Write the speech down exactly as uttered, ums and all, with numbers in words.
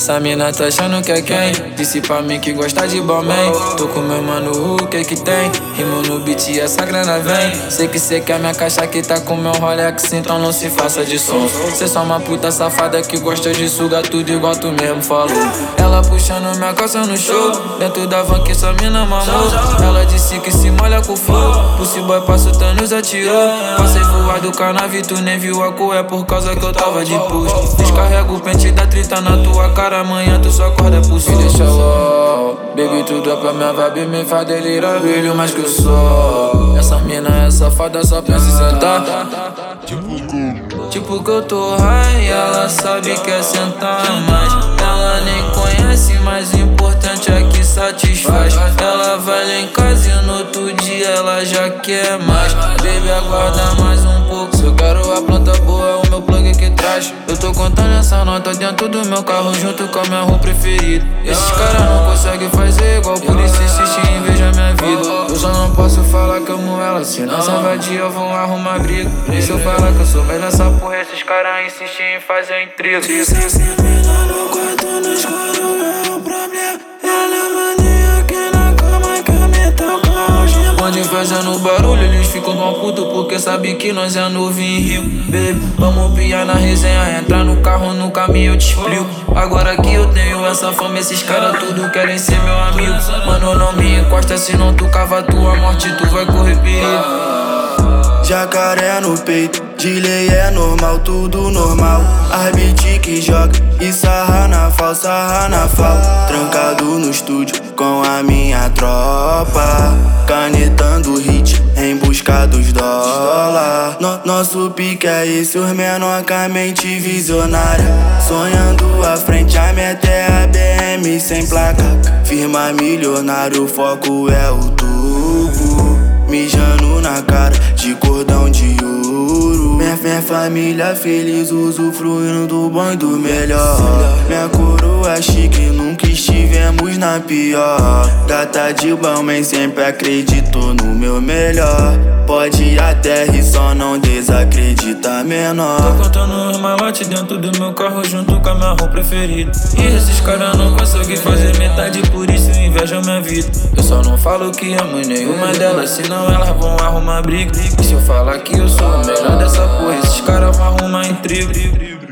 Essa mina tá achando que é quem? Disse pra mim que gosta de Balmain. Tô com meu mano, o que que tem? Rimo no beat e essa grana vem. Sei que cê quer minha caixa que tá com meu Rolex, então não se faça de som. Cê só uma puta safada que gosta de sugar tudo igual tu mesmo falou. Ela puxando minha calça no show, dentro da van que essa mina mamou. Ela disse que se molha com fogo, Pussy boy passa o Thanos atirou. Passei voado com a nave, tu nem viu a cor, é por causa que eu tava de push. Descarrega o pente da trita na tua cara, amanhã tu só acorda por si. Deixa eu, baby, tudo é pra minha vibe, me faz delirar, brilho mais que o sol. Essa mina é safada, só pensa em sentar. Tipo que eu tô high, ela sabe que é sentar mais. Ela nem conhece, mas o importante é que satisfaz. Ela vai lá em casa e no outro dia ela já quer mais. Baby, aguarda mais um pouco. Se eu quero a planta boa, é o meu plug que traz. Eu tô contando essa nota dentro do meu carro junto com a minha rua preferida. Esses caras não conseguem fazer igual, por isso insiste em inveja minha vida. Eu só não posso falar que amo ela, senão essa vadia vão arrumar briga. Deixa eu falar que eu sou melhor nessa porra, esses caras insistem em fazer intriga. Disse mina no quarto no escuro é o problema. Ela mania aqui na cama que me toca hoje. Pode fazendo barulho, eles ficam mal puto porque sabem que nós é novo em Rio. Baby, vamos piar na resenha, entrar no carro, no caminho eu te explico. Agora que eu tenho essa fama, esses caras tudo querem ser meu amigo. Mano, não me encosta, senão tu cava tua morte, tu vai correr perigo. Jacaré no peito, de lei é normal, tudo normal. Arbite que joga e sarra na fal, sarra na fal. Trancado no estúdio com a minha tropa, canetando hit em busca dos dólar. No, nosso pique é esse, os menor com a mente visionária. Sonhando à frente, a meta é a B M sem placa. Firma milionário, o foco é o tubo. Mijando na cara de cordão de ouro. Minha, minha família feliz, usufruindo do bom e do melhor. Minha coroa chique, nunca estivemos na pior. Gata de Balmain sempre acreditou no meu melhor. Pode ir até rir, só não desacredita menor. Tô contando os malotes dentro do meu carro junto com a minha rua preferida. E esses caras não conseguem fazer metade, por isso invejam minha vida. Eu só não falo que amo nenhuma delas, senão elas vão arrumar briga. E se eu falar que eu sou o melhor dessa porra, esses caras vão arrumar intriga.